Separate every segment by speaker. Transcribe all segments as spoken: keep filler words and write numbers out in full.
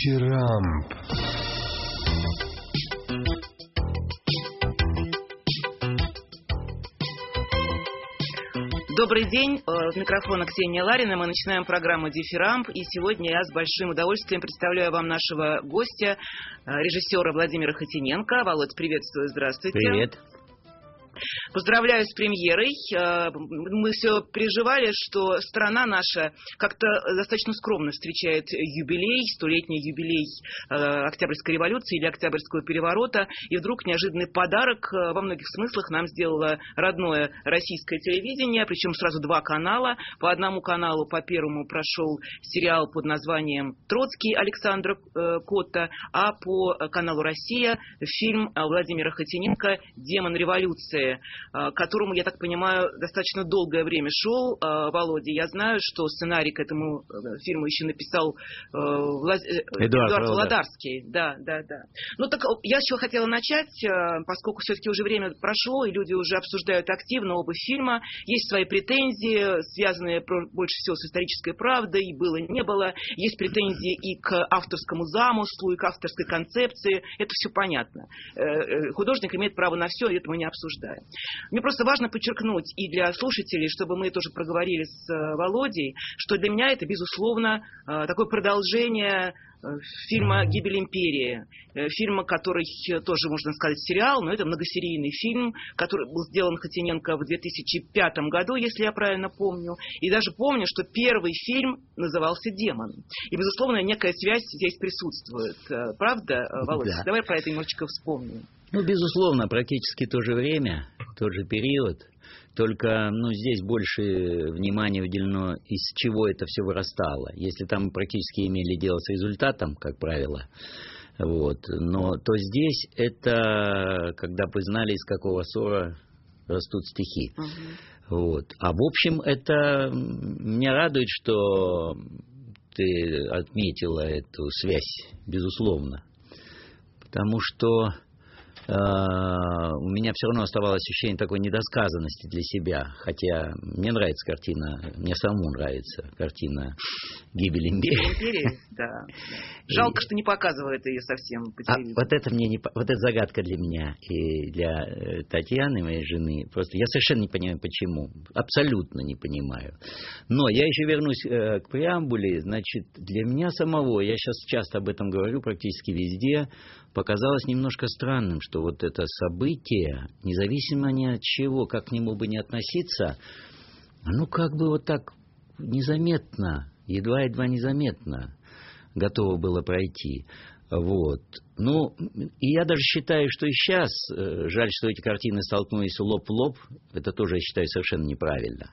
Speaker 1: Дифирамб.
Speaker 2: Добрый день, с микрофона Ксения Ларина. Мы начинаем программу «Дифирамб». И сегодня я с большим удовольствием представляю вам нашего гостя, режиссера Владимира Хотиненко. Володь, приветствую, здравствуйте.
Speaker 3: Привет.
Speaker 2: Поздравляю с премьерой. Мы все переживали, что страна наша как-то достаточно скромно встречает юбилей, столетний юбилей Октябрьской революции или Октябрьского переворота. И вдруг неожиданный подарок во многих смыслах нам сделало родное российское телевидение, причем сразу два канала. По одному каналу, по первому, прошел сериал под названием «Троцкий» Александра Котта, а по каналу «Россия» фильм Владимира Хотиненко «Демон революции», которому, я так понимаю, достаточно долгое время шел. Володя, я знаю, что сценарий к этому фильму еще написал Влад... Эдуард, Эдуард Володарский. Да, да, да. Ну так я еще хотела начать, поскольку все-таки уже время прошло, и люди уже обсуждают активно оба фильма. Есть свои претензии, связанные больше всего с исторической правдой, было, не было. Есть претензии и к авторскому замыслу, и к авторской концепции. Это все понятно. Художник имеет право на все, и это мы не обсуждаем. Мне просто важно подчеркнуть и для слушателей, чтобы мы тоже проговорили с Володей, что для меня это, безусловно, такое продолжение фильма «Гибель империи». Фильма, который тоже, можно сказать, сериал, но это многосерийный фильм, который был сделан Хотиненко в две тысячи пятом году, если я правильно помню. И даже помню, что первый фильм назывался «Демон». И, безусловно, некая связь здесь присутствует. Правда, Володя? Да. Давай про это немножечко вспомним.
Speaker 3: Ну, безусловно, практически то же время, тот же период. Только, ну, здесь больше внимания уделено, из чего это все вырастало. Если там практически имели дело с результатом, как правило, вот, но то здесь это, когда бы знали, из какого ссора растут стихи. Угу. Вот. А в общем, это меня радует, что ты отметила эту связь, безусловно. Потому что Uh, у меня все равно оставалось ощущение такой недосказанности для себя, хотя мне нравится картина, мне самому нравится картина «Гибель империи».
Speaker 2: Империи, да. Жалко, что не показывают ее совсем по телевизору.
Speaker 3: А вот это мне не, вот это загадка для меня и для Татьяны, моей жены. Просто я совершенно не понимаю, почему, абсолютно не понимаю. Но я еще вернусь э, к преамбуле. Значит, для меня самого, я сейчас часто об этом говорю, практически везде, показалось немножко странным, что вот это событие, независимо ни от чего, как к нему бы не относиться, оно как бы вот так незаметно, едва-едва незаметно готово было пройти. Вот. Ну, и я даже считаю, что и сейчас, жаль, что эти картины столкнулись лоб в лоб, это тоже, я считаю, совершенно неправильно.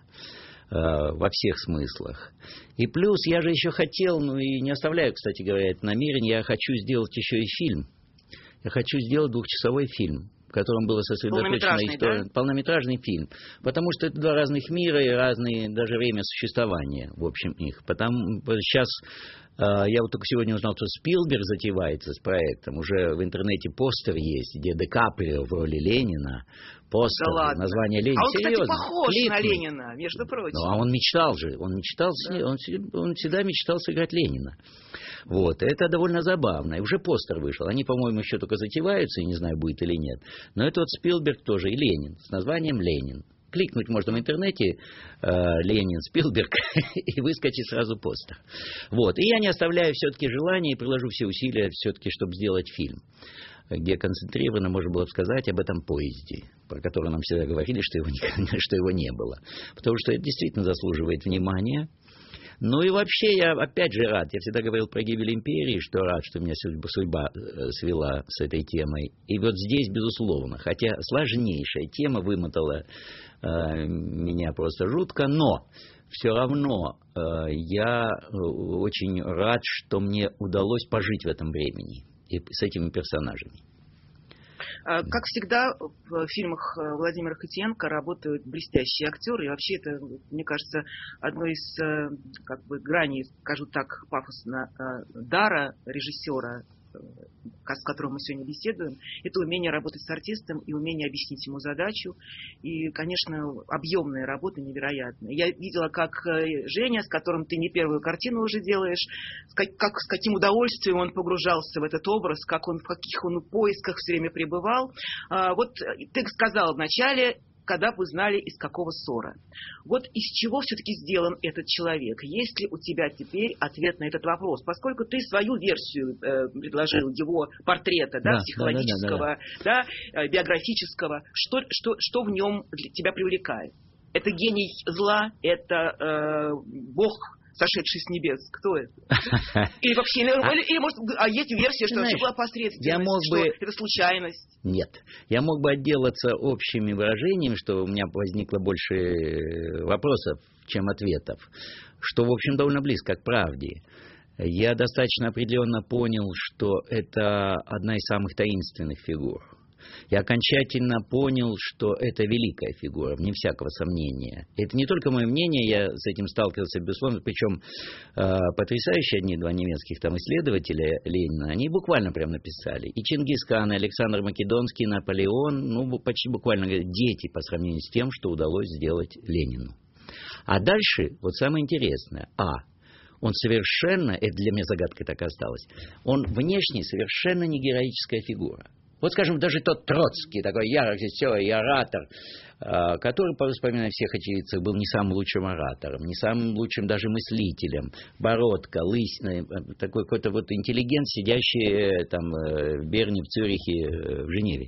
Speaker 3: Во всех смыслах. И плюс, я же еще хотел, ну и не оставляю, кстати говоря, это намерение, я хочу сделать еще и фильм. Я хочу сделать двухчасовой фильм, в котором было сосредоточена история.
Speaker 2: Да?
Speaker 3: Полнометражный фильм. Потому что это два разных мира и разные даже время существования, в общем, их. Потому сейчас э, я вот только сегодня узнал, что Спилберг затевается с проектом. Уже в интернете постер есть, где Ди Каприо в роли Ленина. Постер,
Speaker 2: да ладно.
Speaker 3: Название Ленина.
Speaker 2: А он,
Speaker 3: серьезно,
Speaker 2: кстати, похож
Speaker 3: клипный.
Speaker 2: на Ленина, между прочим.
Speaker 3: Ну, а он мечтал же. Он мечтал, да. он, он всегда мечтал сыграть Ленина. Вот, это довольно забавно. И уже постер вышел. Они, по-моему, еще только затеваются, и не знаю, будет или нет. Но это вот Спилберг тоже и Ленин, с названием «Ленин». Кликнуть можно в интернете э, «Ленин, Спилберг» и выскочит сразу постер. Вот. И я не оставляю все-таки желания и приложу все усилия все-таки, чтобы сделать фильм, где концентрированно можно было сказать об этом поезде, про который нам всегда говорили, что его, не, что его не было. Потому что это действительно заслуживает внимания. Ну и вообще я опять же рад, я всегда говорил про «Гибель империи», что рад, что меня судьба, судьба свела с этой темой. И вот здесь, безусловно, хотя сложнейшая тема вымотала э, меня просто жутко, но все равно э, я очень рад, что мне удалось пожить в этом времени и с этими персонажами.
Speaker 2: Как всегда, в фильмах Владимира Хотиненко работают блестящие актеры. И вообще это, мне кажется, одной из как бы, граней, скажу так, пафосно, дара режиссера с которым мы сегодня беседуем, это умение работать с артистом и умение объяснить ему задачу. И, конечно, объемная работа невероятная. Я видела, как Женя, с которым ты не первую картину уже делаешь, как, как, с каким удовольствием он погружался в этот образ, как он, в каких он поисках все время пребывал. А, вот ты сказал вначале, когда бы знали, из какого ссора. Вот из чего все-таки сделан этот человек? Есть ли у тебя теперь ответ на этот вопрос? Поскольку ты свою версию э, предложил его портрета, да,
Speaker 3: да,
Speaker 2: психологического,
Speaker 3: да, да, да,
Speaker 2: да, э, биографического, что, что, что в нем тебя привлекает? Это гений зла? Это э, Бог, сошедший с небес? Кто это? Или вообще, или, или может, а есть версия, что это была посредственность,
Speaker 3: я мог
Speaker 2: что
Speaker 3: бы...
Speaker 2: это случайность?
Speaker 3: Нет. Я мог бы отделаться общими выражениями, что у меня возникло больше вопросов, чем ответов, что, в общем, довольно близко к правде. Я достаточно определенно понял, что это одна из самых таинственных фигур. Я окончательно понял, что это великая фигура, вне всякого сомнения. Это не только мое мнение, я с этим сталкивался, безусловно, причем э, потрясающие одни два немецких там исследователя Ленина, они буквально прям написали. И Чингисхан, и Александр Македонский, и Наполеон, ну, почти буквально дети по сравнению с тем, что удалось сделать Ленину. А дальше, вот самое интересное, а, он совершенно, это для меня загадкой так осталось, он внешне совершенно не героическая фигура. Вот, скажем, даже тот Троцкий, такой ярый режиссер и оратор, который, по воспоминаниям всех очевидцев, был не самым лучшим оратором, не самым лучшим даже мыслителем, бородка, лысина, такой какой-то вот интеллигент, сидящий там в Берне, в Цюрихе, в Женеве.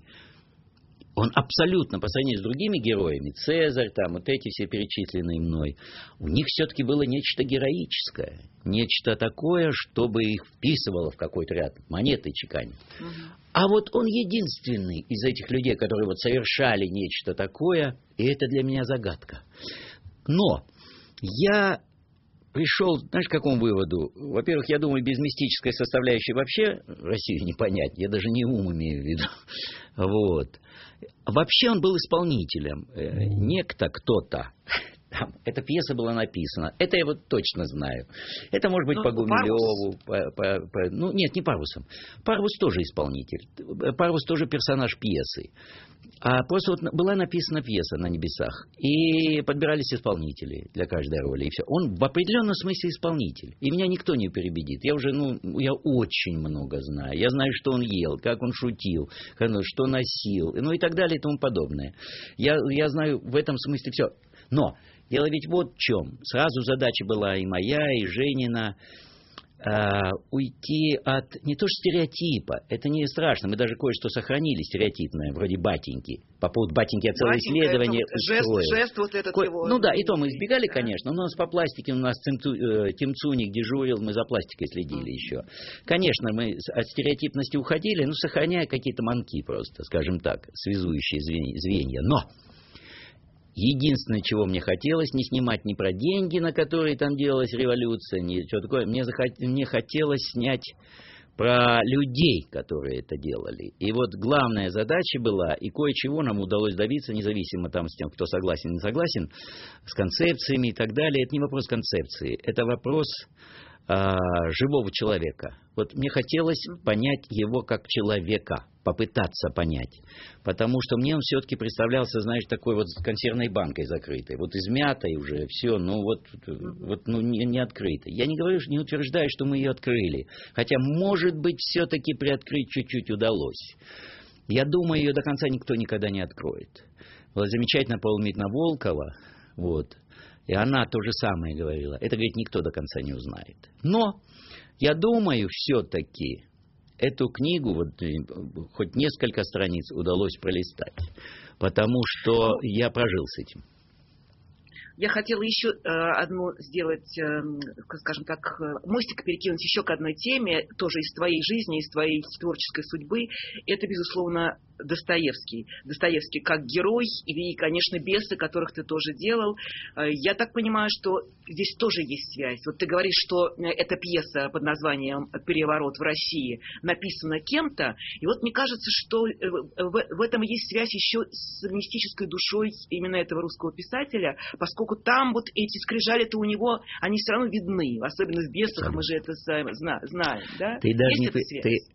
Speaker 3: Он абсолютно, по сравнению с другими героями, Цезарь, там, вот эти все перечисленные мной, у них все-таки было нечто героическое, нечто такое, чтобы их вписывало в какой-то ряд монеты чеканить. Угу. А вот он единственный из этих людей, которые вот совершали нечто такое, и это для меня загадка. Но я пришел, знаешь, к какому выводу? Во-первых, я думаю, без мистической составляющей вообще Россию не понять, я даже не ум имею в виду. Вот. Вообще он был исполнителем. Некто, кто-то. Там, эта пьеса была написана. Это я вот точно знаю. Это может быть ну, по Гумилеву. По, по, по, ну, нет, не Парвусом. Парвус тоже исполнитель. Парвус тоже персонаж пьесы. А просто вот была написана пьеса на небесах. И подбирались исполнители для каждой роли. И все. Он в определенном смысле исполнитель. И меня никто не переубедит. Я уже, ну, я очень много знаю. Я знаю, что он ел, как он шутил, что носил, ну и так далее и тому подобное. Я, я знаю в этом смысле все. Но дело ведь вот в чем. Сразу задача была и моя, и Женина. Uh, уйти от не то что стереотипа, это не страшно, мы даже кое-что сохранили стереотипное, вроде батеньки. По поводу батеньки я целое Батенька, исследование устроил.
Speaker 2: Жест, жест вот этот
Speaker 3: Ко...
Speaker 2: его.
Speaker 3: Ну да, и то мы избегали, да. Конечно, но у нас по пластике, у нас Тимцуник дежурил, мы за пластикой следили mm-hmm. еще. Конечно, мы от стереотипности уходили, но сохраняя какие-то манки просто, скажем так, связующие звенья. Но единственное, чего мне хотелось, не снимать ни про деньги, на которые там делалась революция, ни что такое. Мне, захот... мне хотелось снять про людей, которые это делали. И вот главная задача была, и кое-чего нам удалось добиться, независимо там с тем, кто согласен, не согласен, с концепциями и так далее. Это не вопрос концепции, это вопрос а, живого человека. Вот мне хотелось понять его как человека, попытаться понять. Потому что мне он все-таки представлялся, знаешь, такой вот консервной банкой закрытой. Вот измятой уже, все, ну вот, вот ну, не, не открытой. Я не говорю, не утверждаю, что мы ее открыли. Хотя, может быть, все-таки приоткрыть чуть-чуть удалось. Я думаю, ее до конца никто никогда не откроет. Вот замечательно Паулмитна Волкова, вот, и она то же самое говорила. Это, говорит, никто до конца не узнает. Но я думаю, все-таки эту книгу, вот, хоть несколько страниц удалось пролистать, потому что я прожил с этим.
Speaker 2: Я хотела еще э, одну сделать, э, скажем так, мостик перекинуть еще к одной теме, тоже из твоей жизни, из твоей творческой судьбы. Это, безусловно, Достоевский. Достоевский как герой и, конечно, бесы, которых ты тоже делал. Я так понимаю, что здесь тоже есть связь. Вот ты говоришь, что эта пьеса под названием «Переворот в России» написана кем-то, и вот мне кажется, что в этом есть связь еще с мистической душой именно этого русского писателя, поскольку там вот эти скрижали-то у него, они все равно видны, особенно в «Бесах», мы же это знаем, да?
Speaker 3: Ты даже, не, ты,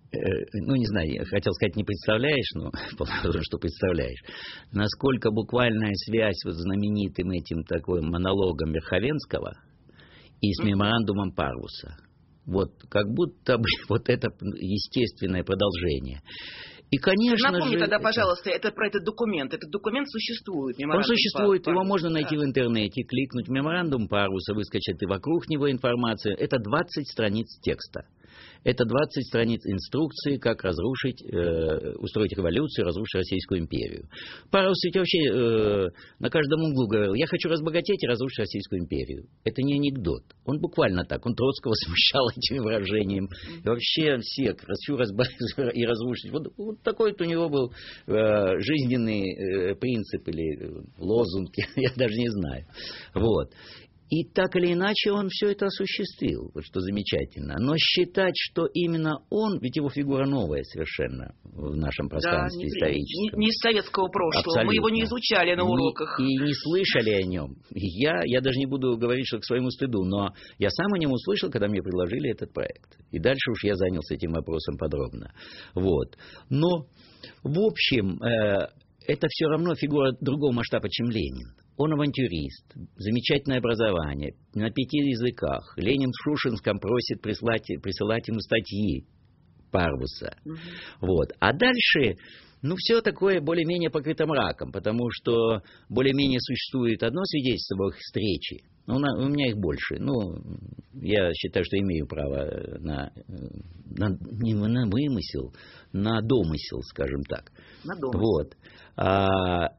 Speaker 3: ну, не знаю, я хотел сказать, не представляешь, но положим, что представляешь, насколько буквальная связь вот с знаменитым этим такой монологом Верховенского и с меморандумом Парвуса. Вот как будто бы вот это естественное продолжение. И, конечно
Speaker 2: Напомни
Speaker 3: же,
Speaker 2: тогда, пожалуйста, это про этот документ. Этот документ существует.
Speaker 3: Он существует,
Speaker 2: Парвуса.
Speaker 3: Его можно найти
Speaker 2: да.
Speaker 3: в интернете, кликнуть меморандум Парвуса, выскочит и вокруг него информация. Это двадцать страниц текста. Это двадцать страниц инструкции, как разрушить, э, устроить революцию, разрушить Российскую империю. Парвус ведь вообще э, на каждом углу говорил: я хочу разбогатеть и разрушить Российскую империю. Это не анекдот. Он буквально так. Он Троцкого смущал этим выражением. И вообще всех хочу разбогатеть и разрушить. Вот, вот такой вот у него был э, жизненный э, принцип или лозунг, я даже не знаю. Вот. И так или иначе он все это осуществил, вот что замечательно. Но считать, что именно он, ведь его фигура новая совершенно в нашем пространстве да, историческом.
Speaker 2: Не, не из советского прошлого, абсолютно. Мы его не изучали на уроках.
Speaker 3: И, и не слышали о нем. Я, я даже не буду говорить, что к своему стыду, но я сам о нем услышал, когда мне предложили этот проект. И дальше уж я занялся этим вопросом подробно. Вот. Но, в общем, э, это все равно фигура другого масштаба, чем Ленин. Он авантюрист, замечательное образование, на пяти языках. Ленин в Шушинском просит прислать, присылать ему статьи Парвуса. Mm-hmm. Вот. А дальше, ну, все такое более-менее покрыто мраком, потому что более-менее существует одно свидетельство об их встрече. Ну, на, у меня их больше. Ну, я считаю, что имею право на, на, не на вымысел, на домысел, скажем так.
Speaker 2: На домысел.
Speaker 3: Вот. А,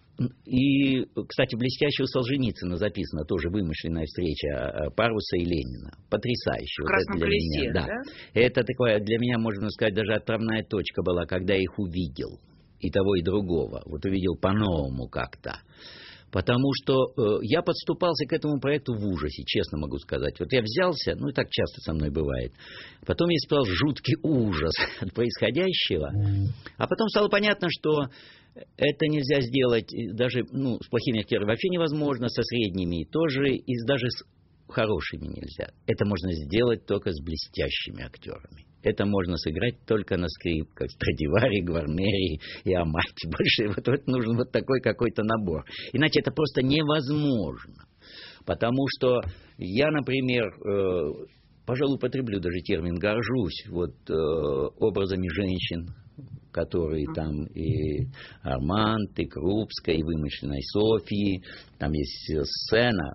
Speaker 3: И, кстати, блестяще у Солженицына записана тоже вымышленная встреча Парвуса и Ленина. Потрясающе.
Speaker 2: В Красном
Speaker 3: вот
Speaker 2: колесе,
Speaker 3: меня, да.
Speaker 2: да?
Speaker 3: Это такое, для меня, можно сказать, даже отправная точка была, когда я их увидел. И того, и другого. Вот увидел по-новому как-то. Потому что э, я подступался к этому проекту в ужасе, честно могу сказать. Вот я взялся, ну и так часто со мной бывает. Потом я испытал жуткий ужас от происходящего. А потом стало понятно, что это нельзя сделать даже, ну, с плохими актерами вообще невозможно, со средними тоже, и даже с хорошими нельзя. Это можно сделать только с блестящими актерами. Это можно сыграть только на скрипках, Страдивари, Гварнери и Амати. Больше вот, вот нужен вот такой какой-то набор. Иначе это просто невозможно. Потому что я, например, э, пожалуй, употреблю даже термин, горжусь вот, э, образами женщин, которые там и Арманд, и Крупская, и вымышленной Софьи. Там есть сцена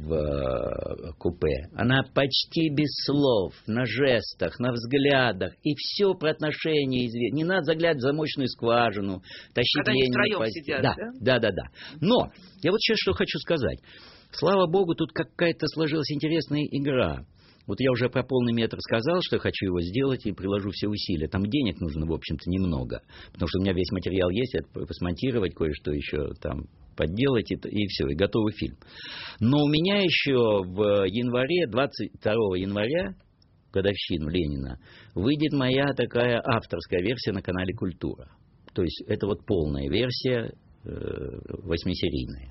Speaker 3: в купе. Она почти без слов, на жестах, на взглядах. И все про отношения известно. Не надо заглядывать в замочную скважину, тащить Ленина.
Speaker 2: Сидят,
Speaker 3: да,
Speaker 2: да?
Speaker 3: да, да, да. Но я вот сейчас что хочу сказать. Слава Богу, тут какая-то сложилась интересная игра. Вот я уже про полный метр сказал, что я хочу его сделать и приложу все усилия. Там денег нужно, в общем-то, немного. Потому что у меня весь материал есть, это посмонтировать, кое-что еще там подделать, и, и все, и готовый фильм. Но у меня еще в январе, двадцать второго января, годовщину Ленина, выйдет моя такая авторская версия на канале «Культура». То есть это вот полная версия, э, восьмисерийная.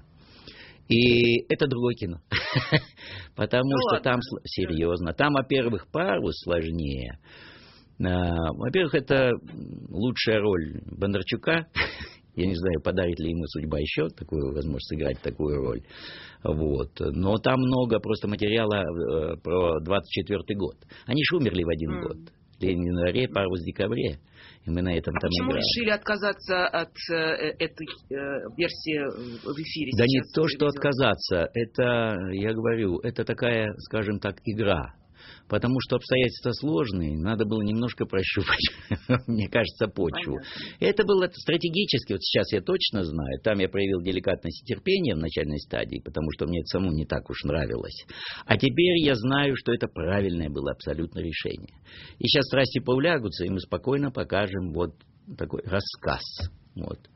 Speaker 3: И это другое кино. Потому ну что ладно. Там, серьезно, там, во-первых, Парвус сложнее. Во-первых, это лучшая роль Бондарчука. Я не знаю, подарит ли ему судьба еще такую возможность сыграть такую роль. Вот. Но там много просто материала про двадцать четвёртый год. Они же умерли в один mm. год. Ленин в январе, Парвус в декабре. И мы на этом
Speaker 2: а
Speaker 3: там
Speaker 2: почему
Speaker 3: играем.
Speaker 2: решили отказаться от э, этой э, версии в эфире?
Speaker 3: Да не то, что отказаться. Это, я говорю, это такая, скажем так, игра. Потому что обстоятельства сложные, надо было немножко прощупать, мне кажется, почву. Понятно. Это было стратегически, вот сейчас я точно знаю, там я проявил деликатность и терпение в начальной стадии, потому что мне это самому не так уж нравилось. А теперь я знаю, что это правильное было абсолютно решение. И сейчас страсти поулягутся, и мы спокойно покажем вот такой рассказ. Вот.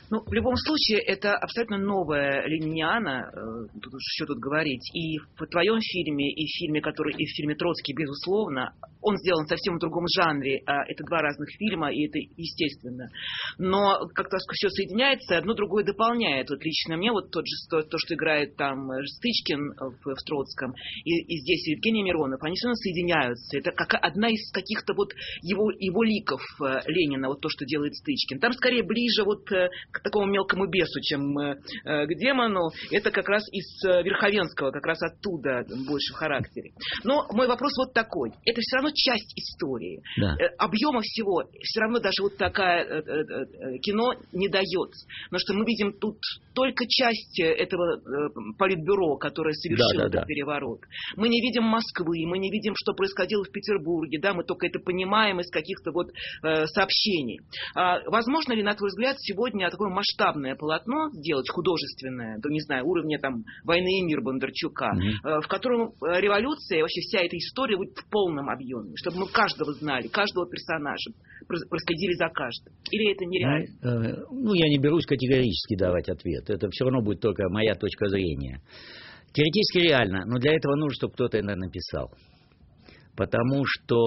Speaker 2: Ну, в любом случае, это абсолютно новая лениниана, тут уж что тут говорить, и в твоем фильме, и в фильме, который, и в фильме «Троцкий», безусловно, он сделан совсем в другом жанре, это два разных фильма, и это естественно. Но как-то все соединяется, одно другое дополняет. Вот лично мне вот тот же, то, что играет там Стычкин в, в «Троцком», и, и здесь Евгений Миронов, они все равно соединяются. Это как одна из каких-то вот его, его ликов Ленина, вот то, что делает Стычкин. Там скорее ближе вот к такому мелкому бесу, чем э, к демону. Это как раз из э, Верховенского, как раз оттуда больше в характере. Но мой вопрос вот такой. Это все равно часть истории.
Speaker 3: Да.
Speaker 2: Э, объема всего все равно даже вот такая э, э, э, кино не дает. Потому что мы видим тут только часть этого э, политбюро, которое совершило
Speaker 3: да, да,
Speaker 2: этот
Speaker 3: да.
Speaker 2: переворот. Мы не видим Москвы, мы не видим, что происходило в Петербурге. Да, мы только это понимаем из каких-то вот э, сообщений. А, возможно ли, на твой взгляд, сегодня такое масштабное полотно сделать, художественное, до, не знаю, уровня там «Войны и мир» Бондарчука, mm-hmm. в котором революция, вообще вся эта история будет в полном объеме, чтобы мы каждого знали, каждого персонажа, проследили за каждым. Или это нереально?
Speaker 3: Ну, я не берусь категорически давать ответ. Это все равно будет только моя точка зрения. Теоретически реально, но для этого нужно, чтобы кто-то это написал. Потому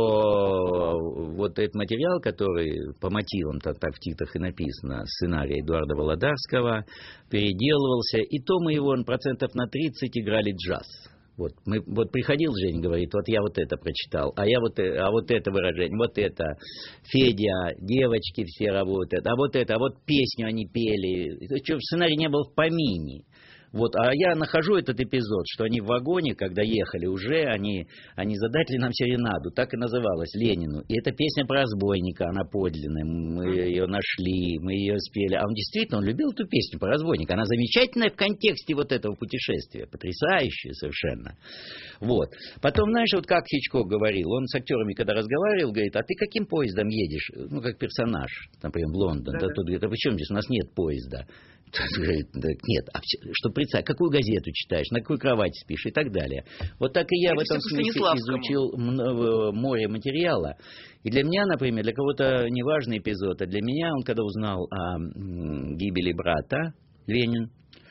Speaker 3: что вот этот материал, который по мотивам, так, так в титрах и написано, сценарий Эдуарда Володарского, переделывался, и то мы его процентов на тридцать играли джаз. Вот, мы, вот приходил Женя, говорит, вот я вот это прочитал, а я вот, а вот это выражение, вот это, Федя, девочки все работают, а вот это, а вот песню они пели, что, в сценарии не было в помине. Вот, а я нахожу этот эпизод, что они в вагоне, когда ехали уже, они, они задали нам серенаду, так и называлась, Ленину. И эта песня про разбойника, она подлинная, мы ее нашли, мы ее спели. А он действительно, он любил эту песню про разбойника, она замечательная в контексте вот этого путешествия, потрясающая совершенно. Вот. Потом, знаешь, вот как Хичкок говорил, он с актерами, когда разговаривал, говорит, а ты каким поездом едешь? Ну, как персонаж, например, в Лондон. Да, да. Тот говорит, а почему здесь у нас нет поезда? Говорит, нет, а что представь, какую газету читаешь, на какой кровати спишь и так далее. Вот так и я это в этом смысле изучил море материала. И для меня, например, для кого-то неважный эпизод, а для меня, он когда узнал о гибели брата, Ленин,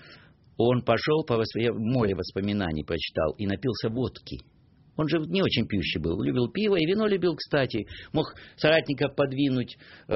Speaker 3: он пошел по восп... море воспоминаний прочитал и напился водки. Он же не очень пьющий был, любил пиво и вино любил, кстати. Мог соратников подвинуть э,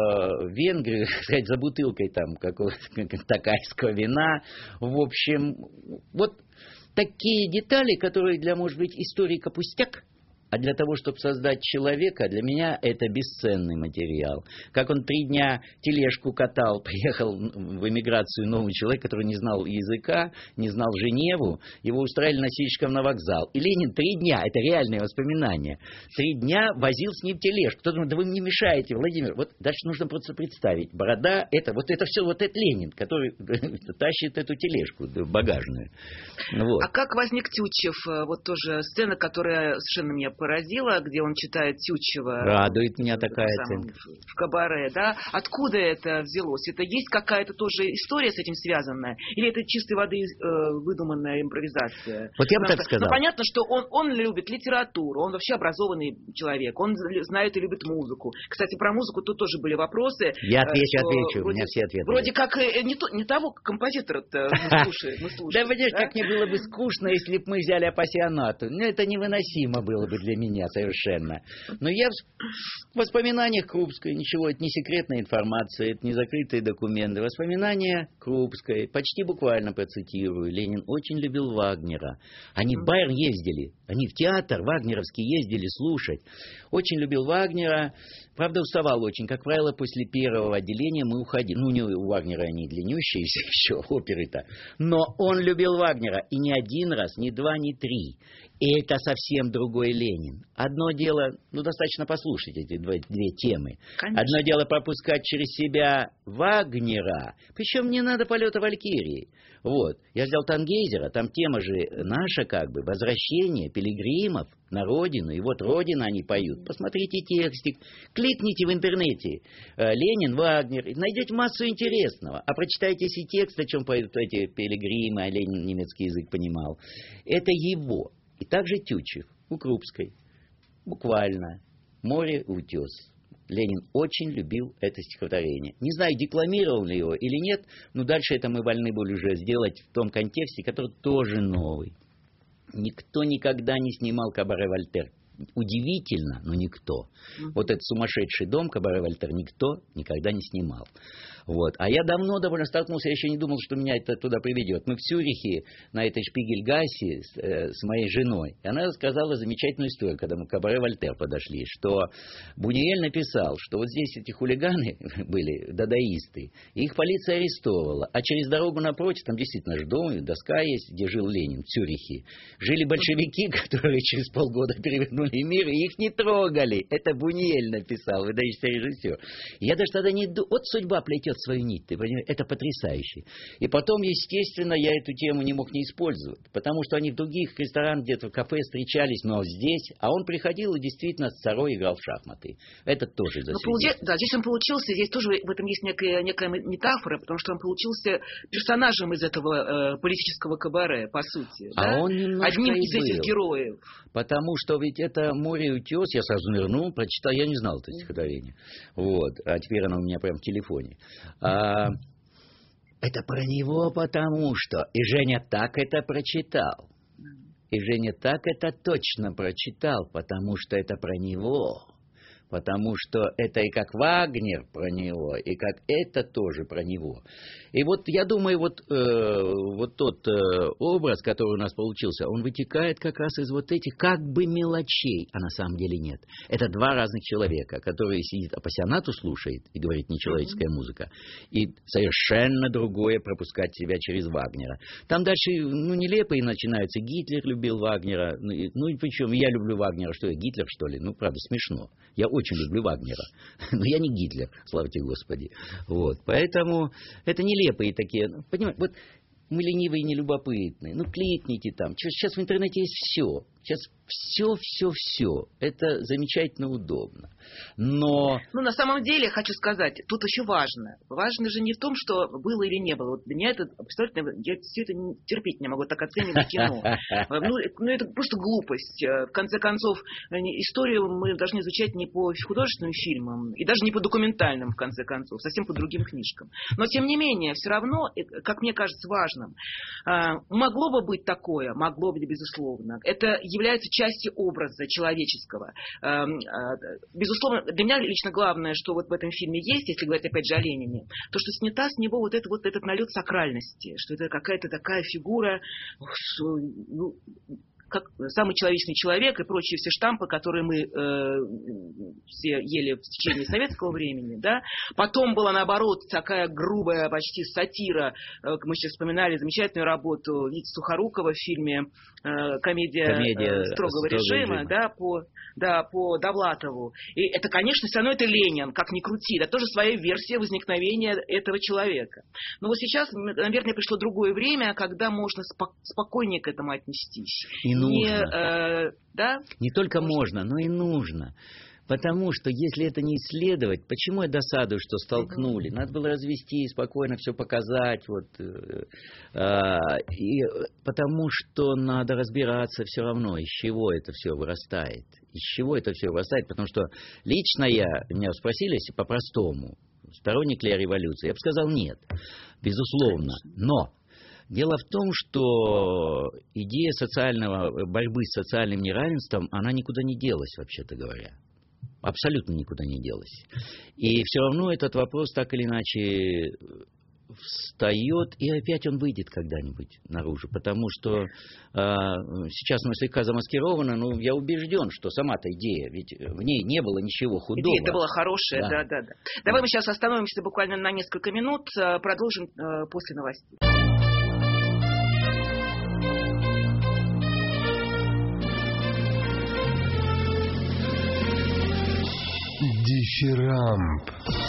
Speaker 3: в Венгрию, сказать, за бутылкой там какого-то такайского вина. В общем, вот такие детали, которые для, может быть, историка пустяк, а для того, чтобы создать человека, для меня это бесценный материал. Как он три дня тележку катал, приехал в эмиграцию новый человек, который не знал языка, не знал Женеву, его устраивали носильщиком на вокзал. И Ленин три дня, это реальные воспоминания, три дня возил с ним тележку. Кто думает, да вы мне мешаете, Владимир. Вот дальше нужно просто представить. Борода, это, вот это все, вот это Ленин, который тащит эту тележку багажную. Вот.
Speaker 2: А как возник Тютчев? Вот тоже сцена, которая совершенно меня поразила, где он читает Тютчева.
Speaker 3: Радует меня такая оценка.
Speaker 2: В кабаре, да? Откуда это взялось? Это есть какая-то тоже история с этим связанная? Или это чистой воды э, выдуманная импровизация?
Speaker 3: Вот я бы
Speaker 2: Потому
Speaker 3: так
Speaker 2: что,
Speaker 3: сказал.
Speaker 2: Ну, понятно, что он, он любит литературу, он вообще образованный человек, он знает и любит музыку. Кстати, про музыку тут тоже были вопросы.
Speaker 3: Я отвечу, отвечу,
Speaker 2: вроде,
Speaker 3: у меня все ответы.
Speaker 2: Вроде как не, то, не того композитора-то мы слушаем.
Speaker 3: Да, понимаешь, как мне было бы скучно, если бы мы взяли апассионату. Ну, это невыносимо было бы для меня совершенно. Но я в воспоминаниях Крупской, ничего, это не секретная информация, это не закрытые документы. Воспоминания Крупской, почти буквально процитирую. Ленин очень любил Вагнера. Они в Байерн ездили, они в театр вагнеровский ездили слушать. Очень любил Вагнера. Правда, уставал очень. Как правило, после первого отделения мы уходили. Ну, не у Вагнера они длиннющие еще, оперы-то. Но он любил Вагнера. И не один раз, не два, не три. И это совсем другой Ленин. Одно дело, ну, достаточно послушать эти две, две темы. Конечно. Одно дело пропускать через себя Вагнера. Причем не надо полета Валькирии. Вот. Я взял Тангейзера, там тема же наша, как бы, возвращение пилигримов на родину. И вот родина они поют. Посмотрите текстик, кликните в интернете. Ленин, Вагнер, найдете массу интересного. А прочитайте си текст, о чем поют эти пилигримы, а Ленин немецкий язык понимал. Это его. И также Тютчев у Крупской. Буквально. Море, утес. Ленин очень любил это стихотворение. Не знаю, декламировал ли его или нет, но дальше это мы вольны были уже сделать в том контексте, который тоже новый. Никто никогда не снимал «Кабаре Вольтер». Удивительно, но никто. Mm-hmm. Вот этот сумасшедший дом «Кабаре Вольтер» никто никогда не снимал. Вот. А я давно довольно столкнулся, я еще не думал, что меня это туда приведет. Мы в Цюрихе на этой Шпигельгасе с, э, с моей женой. И она рассказала замечательную историю, когда мы к «Кабаре Вольтер» подошли, что Бунюэль написал, что вот здесь эти хулиганы были, дадаисты, и их полиция арестовывала. А через дорогу напротив, там действительно же дом, доска есть, где жил Ленин, в Цюрихе, жили большевики, которые через полгода перевернули мир, и их не трогали. Это Бунюэль написал, выдающийся режиссер. И я даже тогда не думал, вот судьба плетет свою нить, ты понимаешь? Это потрясающе. И потом, естественно, я эту тему не мог не использовать, потому что они в других ресторанах, где-то в кафе встречались, но здесь, а он приходил и действительно с царой играл в шахматы. Это тоже засвидетельствует.
Speaker 2: Да, здесь он получился, здесь тоже в этом есть некая, некая метафора, потому что он получился персонажем из этого э, политического кабаре, по сути.
Speaker 3: А
Speaker 2: да?
Speaker 3: он немножко
Speaker 2: одним
Speaker 3: и
Speaker 2: из этих
Speaker 3: был.
Speaker 2: Героев.
Speaker 3: Потому что ведь это «Море и утес», я сразу нырнул, прочитал, я не знал это стихотворение. Вот, а теперь оно у меня прямо в телефоне. А, это про него, потому что... И Женя так это прочитал. И Женя так это точно прочитал, потому что это про него. Потому что это и как Вагнер про него, и как это тоже про него. И вот я думаю, вот, э, вот тот э, образ, который у нас получился, он вытекает как раз из вот этих как бы мелочей, а на самом деле нет. Это два разных человека, который сидит апассионату слушает и говорит нечеловеческая музыка, и совершенно другое пропускать себя через Вагнера. Там дальше, ну, нелепые начинаются. Гитлер любил Вагнера, ну и, ну, и причем я люблю Вагнера, что я, Гитлер, что ли? Ну, правда, смешно. Я очень люблю Вагнера, но я не Гитлер, слава тебе Господи. Вот, поэтому это нелепые такие, понимаете, вот мы ленивые и нелюбопытные, ну кликните там, сейчас в интернете есть все, сейчас все, все, все, это замечательно удобно, но...
Speaker 2: Ну, на самом деле, хочу сказать, тут еще важно, важно же не в том, что было или не было, вот для меня это абсолютно, я все это терпеть не могу, так оценивать кино, ну, ну, это просто глупость, в конце концов, историю мы должны изучать не по художественным фильмам, и даже не по документальным, в конце концов, совсем по другим книжкам, но, тем не менее, все равно, как мне кажется важным, могло бы быть такое, могло быть, безусловно, это является частью образа человеческого. Безусловно, для меня лично главное, что вот в этом фильме есть, если говорить опять же о Ленине, то, что снята с него вот, это, вот этот налет сакральности, что это какая-то такая фигура, ну, как самый человечный человек и прочие все штампы, которые мы э, все ели в течение советского времени, да. Потом была, наоборот, такая грубая почти сатира. Э, мы сейчас вспоминали замечательную работу Вити Сухорукова в фильме э, «Комедия,
Speaker 3: Комедия
Speaker 2: э, строгого режима», режима. Да, по, да, по Довлатову. И это, конечно, все равно это Ленин, как ни крути. Это тоже своя версия возникновения этого человека. Но вот сейчас, наверное, пришло другое время, когда можно спок- спокойнее к этому отнестись.
Speaker 3: И
Speaker 2: Не,
Speaker 3: нужно.
Speaker 2: э, да?
Speaker 3: Не только можно, но и нужно. Потому что, если это не исследовать, почему я досадую, что столкнули? Надо было развести, спокойно все показать. Вот, э, э, и, потому что надо разбираться все равно, из чего это все вырастает. Из чего это все вырастает. Потому что лично я, меня спросили, если по-простому, сторонник ли я революции, я бы сказал нет, безусловно. Но дело в том, что идея социального, борьбы с социальным неравенством, она никуда не делась, вообще-то говоря. Абсолютно никуда не делась. И все равно этот вопрос так или иначе встает, и опять он выйдет когда-нибудь наружу. Потому что э, сейчас оно слегка замаскировано, но я убежден, что сама-то идея, ведь в ней не было ничего худого.
Speaker 2: Идея-то была хорошая, да, да, да. да. Давай мы сейчас остановимся буквально на несколько минут, продолжим э, после новостей.
Speaker 1: Дифирамб.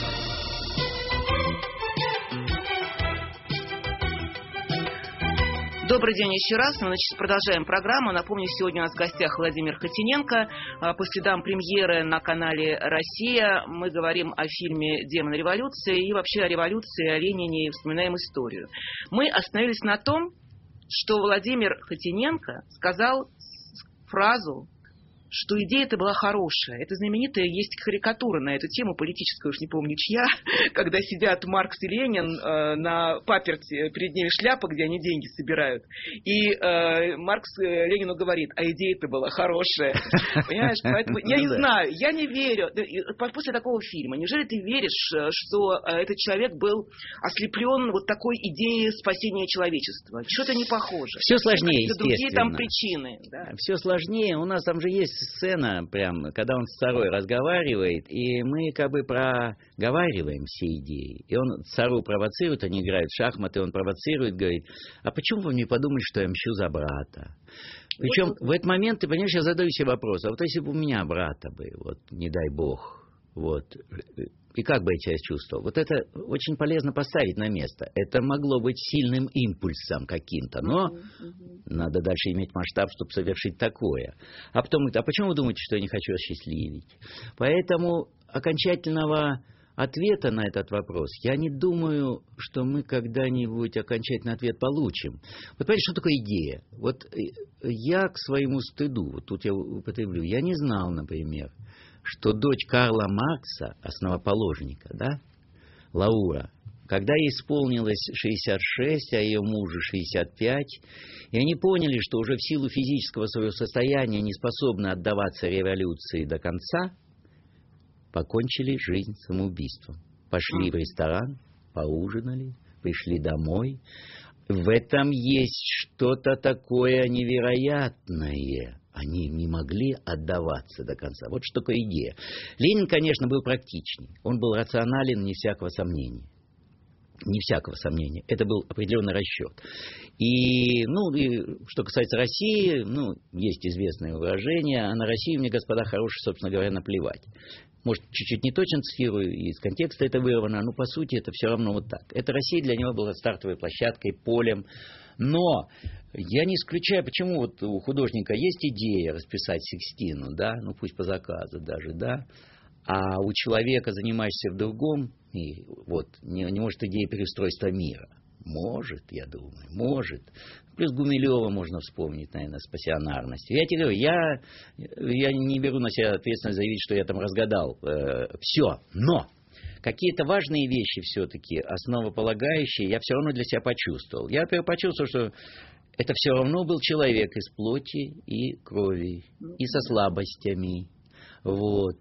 Speaker 2: Добрый день еще раз. Мы значит, продолжаем программу. Напомню, сегодня у нас в гостях Владимир Хотиненко. По следам премьеры на канале «Россия» мы говорим о фильме «Демон революции» и вообще о революции, о Ленине, и вспоминаем историю. Мы остановились на том, что Владимир Хотиненко сказал фразу, что идея-то была хорошая. Это знаменитая есть карикатура на эту тему, политическая, уж не помню чья, когда сидят Маркс и Ленин э, на паперти, перед ними шляпа, где они деньги собирают. И э, Маркс э, Ленину говорит, а идея-то была хорошая. Понимаешь? Поэтому я не знаю, я не верю. После такого фильма, неужели ты веришь, что этот человек был ослеплен вот такой идеей спасения человечества? Что-то не похоже.
Speaker 3: Все сложнее, естественно.
Speaker 2: Другие там причины. Да?
Speaker 3: Все сложнее. У нас там же есть сцена, прям, когда он с царой разговаривает, и мы как бы проговариваем все идеи. И он цару провоцирует, они играют в шахматы, он провоцирует, говорит, а почему вы не подумали, что я мщу за брата? Причем вот, вот. В этот момент, ты понимаешь, я задаю себе вопрос, а вот если бы у меня брата бы, вот, не дай бог, вот, и как бы я себя чувствовал? Вот это очень полезно поставить на место. Это могло быть сильным импульсом каким-то, но uh-huh, uh-huh. надо дальше иметь масштаб, чтобы совершить такое. А потом, а почему вы думаете, что я не хочу осчастливить? Поэтому окончательного ответа на этот вопрос я не думаю, что мы когда-нибудь окончательный ответ получим. Вот понимаете, что такое идея? Вот я к своему стыду, вот тут я употреблю, я не знал, например, что дочь Карла Маркса, основоположника, да, Лаура, когда ей исполнилось шестьдесят шесть, а ее мужу шестьдесят пять, и они поняли, что уже в силу физического своего состояния не способны отдаваться революции до конца, покончили жизнь самоубийством. Пошли в ресторан, поужинали, пришли домой. В этом есть что-то такое невероятное. Они не могли отдаваться до конца. Вот что такое идея. Ленин, конечно, был практичней. Он был рационален, не всякого сомнения. Не всякого сомнения. Это был определенный расчет. И, ну, и что касается России, ну, есть известное выражение, а на Россию мне, господа хорошие, собственно говоря, наплевать. Может, чуть-чуть не точно цитирую, из контекста это вырвано, но по сути это все равно вот так. Эта Россия для него была стартовой площадкой, полем. Но я не исключаю, почему вот у художника есть идея расписать Сикстину, да, ну пусть по заказу даже, да, а у человека, занимающегося в другом, и вот не, не может идея переустройства мира. Может, я думаю, может. Плюс Гумилева можно вспомнить, наверное, с пассионарностью. Я тебе говорю, я, я не беру на себя ответственность заявить, что я там разгадал э, все, но какие-то важные вещи все-таки, основополагающие, я все равно для себя почувствовал. Я, например, почувствовал, что это все равно был человек из плоти и крови, и со слабостями, вот,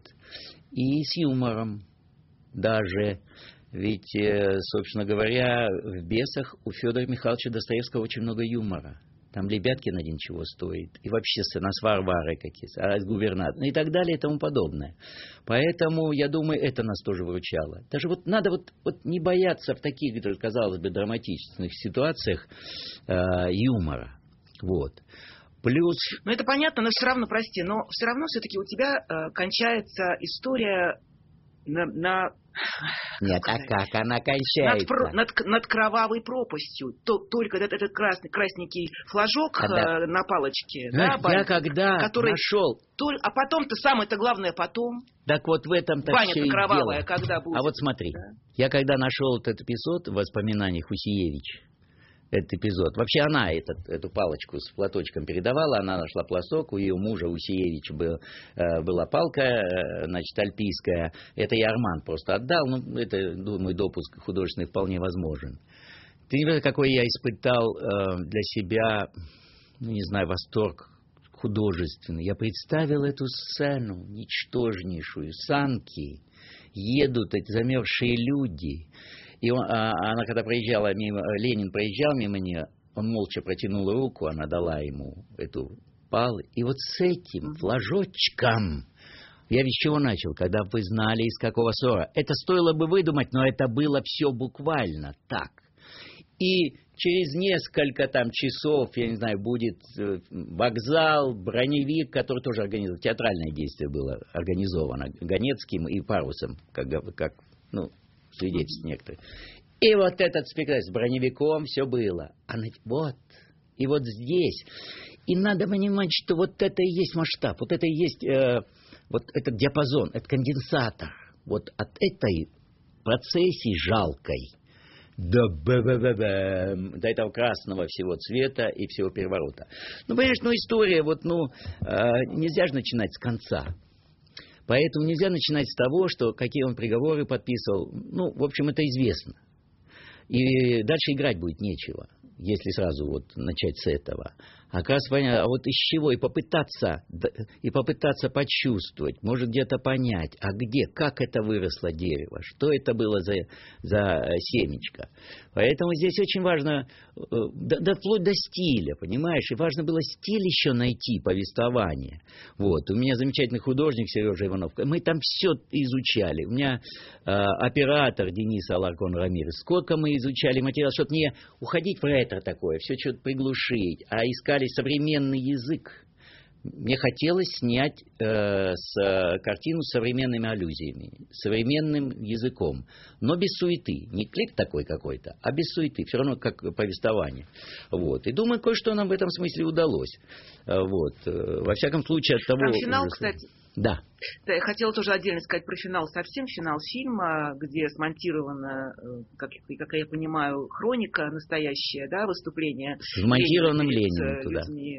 Speaker 3: и с юмором даже. Ведь, собственно говоря, в «Бесах» у Федора Михайловича Достоевского очень много юмора. Там Лебяткин один чего стоит. И вообще нас Варвары какие-то, а губернатор, и так далее, и тому подобное. Поэтому, я думаю, это нас тоже выручало. Даже вот надо вот, вот не бояться в таких, казалось бы, драматичных ситуациях э, юмора. Вот. Плюс...
Speaker 2: Ну, это понятно, но все равно, прости, но все равно все-таки у тебя э, кончается история на... на...
Speaker 3: Нет, а как она кончается?
Speaker 2: Над, над, над кровавой пропастью. То, только этот, этот красный, красненький флажок когда... э, на палочке.
Speaker 3: Знаешь,
Speaker 2: да,
Speaker 3: я когда который... нашел...
Speaker 2: То, а потом-то самое-то главное потом.
Speaker 3: Так вот в этом-то
Speaker 2: баня-то
Speaker 3: все
Speaker 2: кровавая,
Speaker 3: дело.
Speaker 2: Когда будет.
Speaker 3: А вот смотри,
Speaker 2: да?
Speaker 3: Я когда нашел этот эпизод в воспоминаниях Усиевич, этот эпизод. Вообще она этот, эту палочку с платочком передавала, она нашла платок, у ее мужа Усиевича был, э, была палка, э, значит, альпийская. Это я Арман просто отдал, ну, это, думаю, допуск художественный вполне возможен. Ты не знаешь, какой я испытал э, для себя, ну, не знаю, восторг художественный. Я представил эту сцену, ничтожнейшую, санки, едут эти замерзшие люди. И он, а, она, когда проезжала мимо, Ленин проезжал мимо нее, он молча протянул руку, она дала ему эту палку. И вот с этим флажочком, я ведь с чего начал, когда вы знали, из какого ссора. Это стоило бы выдумать, но это было все буквально так. И через несколько там часов, я не знаю, будет вокзал, броневик, который тоже организован. Театральное действие было организовано Ганецким и Парусом, как, как ну... свидетельств некоторых. И вот этот спектакль с броневиком, все было. А вот, и вот здесь. И надо понимать, что вот это и есть масштаб, вот это и есть э, вот этот диапазон, это конденсатор. Вот от этой процессии жалкой до, до этого красного всего цвета и всего переворота. Ну, понимаешь, ну, история, вот, ну, нельзя же начинать с конца. Поэтому нельзя начинать с того, что какие он приговоры подписывал. Ну, в общем, это известно. И дальше играть будет нечего, если сразу вот начать с этого. А как раз понятно, а вот из чего? И попытаться, и попытаться почувствовать, может где-то понять, а где, как это выросло дерево, что это было за, за семечко. Поэтому здесь очень важно, да, да, вплоть до стиля, понимаешь, и важно было стиль еще найти, повествование. Вот, у меня замечательный художник Сережа Иванов, мы там все изучали. У меня э, оператор Денис Аларкон Рамирес, сколько мы изучали материал, чтобы не уходить в ретро такое, все что-то приглушить, а искали современный язык. Мне хотелось снять э, с, э, картину с современными аллюзиями, современным языком, но без суеты. Не клик такой какой-то, а без суеты. Все равно как повествование. Вот. И думаю, кое-что нам в этом смысле удалось. Вот. Во всяком случае, от того...
Speaker 2: Там финал,
Speaker 3: ужаса...
Speaker 2: кстати...
Speaker 3: Да.
Speaker 2: Да, я хотела тоже отдельно сказать про финал, совсем финал фильма, где смонтирована, как, как я понимаю, хроника настоящая, да, выступление.
Speaker 3: С монтированным Лениным туда.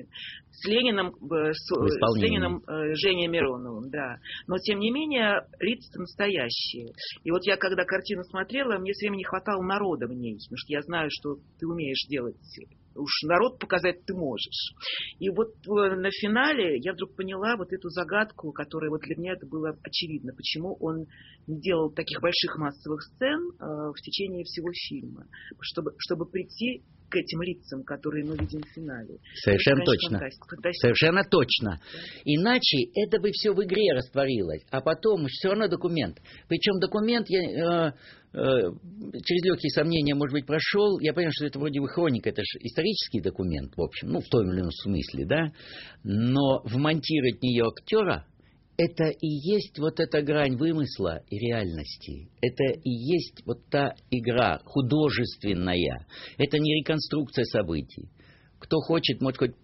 Speaker 2: С Лениным, с, с Лениным Женей Мироновым, да. Но, тем не менее, лица настоящие. И вот я, когда картину смотрела, мне все время не хватало народа в ней, потому что я знаю, что ты умеешь делать... Уж народ показать ты можешь. И вот на финале я вдруг поняла вот эту загадку, которая вот для меня это было очевидно, почему он не делал таких больших массовых сцен э, в течение всего фильма, чтобы, чтобы прийти к этим лицам, которые мы видим в финале.
Speaker 3: Совершенно
Speaker 2: это,
Speaker 3: точно.
Speaker 2: Фантастика. Фантастика.
Speaker 3: Совершенно точно. Иначе это бы все в игре растворилось, а потом все равно документ. Причем документ я... Э, через легкие сомнения, может быть, прошел. Я понимаю, что это вроде бы хроника, это же исторический документ, в общем, ну, в том или ином смысле, да. Но вмонтировать в нее актера, это и есть вот эта грань вымысла и реальности. Это и есть вот та игра художественная. Это не реконструкция событий. Кто хочет, может хоть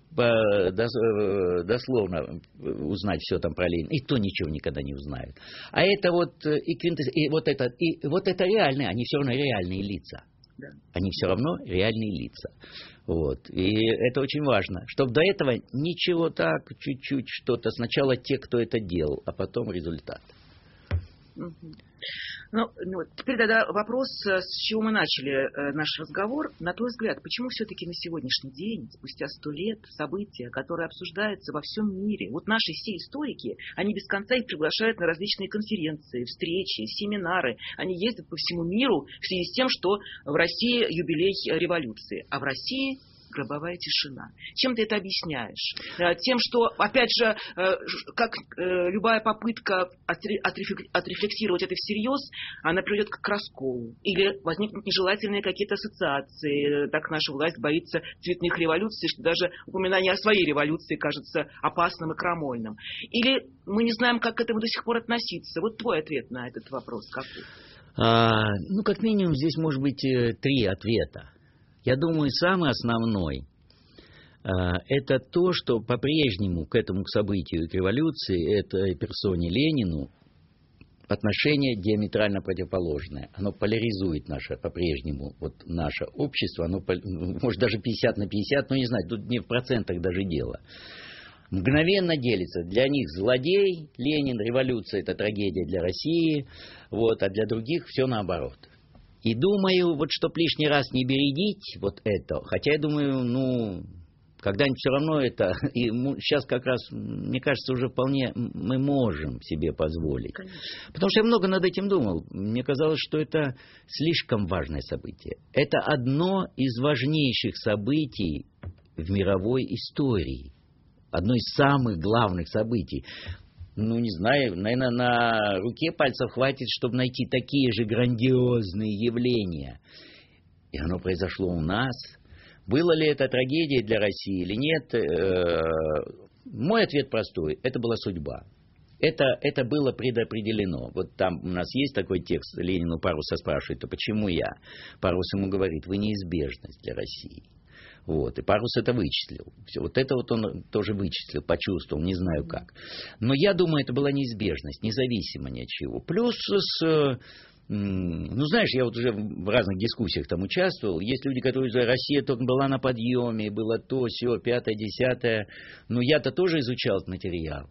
Speaker 3: дословно узнать все там про Ленина, и то ничего никогда не узнает. А это вот и, квинтэс... и, вот, это, и вот это реальные, они все равно реальные лица. Да. Они все равно реальные лица. Вот. И это очень важно. Чтобы до этого ничего так, чуть-чуть что-то. Сначала те, кто это делал, а потом результат.
Speaker 2: Угу. Ну, ну, теперь тогда вопрос, с чего мы начали э, наш разговор. На твой взгляд, почему все-таки на сегодняшний день, спустя сто лет, события, которые обсуждаются во всем мире, вот наши все историки, они без конца их приглашают на различные конференции, встречи, семинары, они ездят по всему миру в связи с тем, что в России юбилей революции, а в России... гробовая тишина. Чем ты это объясняешь? Тем, что, опять же, как любая попытка отрефлексировать это всерьез, она приведет к расколу. Или возникнут нежелательные какие-то ассоциации. Так наша власть боится цветных революций, что даже упоминание о своей революции кажется опасным и крамольным. Или мы не знаем, как к этому до сих пор относиться. Вот твой ответ на этот вопрос какой?
Speaker 3: А, ну, как минимум, здесь может быть три ответа. Я думаю, самый основной э, это то, что по-прежнему к этому к событию, к революции, этой персоне Ленину, отношение диаметрально противоположное. Оно поляризует наше, по-прежнему, вот наше общество, оно, может, даже пятьдесят на пятьдесят, но не знаю, тут не в процентах даже дело. Мгновенно делится. Для них злодей, Ленин, революция – это трагедия для России, вот, а для других все наоборот. И думаю, вот чтоб лишний раз не бередить вот это, хотя я думаю, ну, когда-нибудь все равно это, и сейчас как раз, мне кажется, уже вполне мы можем себе позволить. Конечно. Потому что я много над этим думал. Мне казалось, что это слишком важное событие. Это одно из важнейших событий в мировой истории. Одно из самых главных событий. Ну, не знаю, наверное, на руке пальцев хватит, чтобы найти такие же грандиозные явления. И оно произошло у нас. Было ли это трагедией для России или нет? Мой ответ простой. Это была судьба. Это, это было предопределено. Вот там у нас есть такой текст, Ленину Паруса спрашивает, а почему я? Парус ему говорит, вы неизбежность для России. Вот, и Парус это вычислил. Все, вот это вот он тоже вычислил, почувствовал, не знаю как. Но я думаю, это была неизбежность, независимо ни от чего. Плюс с Ну, знаешь, я вот уже в разных дискуссиях там участвовал. Есть люди, которые говорят, Россия только была на подъеме, было то, сё, пятое, десятое. Но я-то тоже изучал этот материал.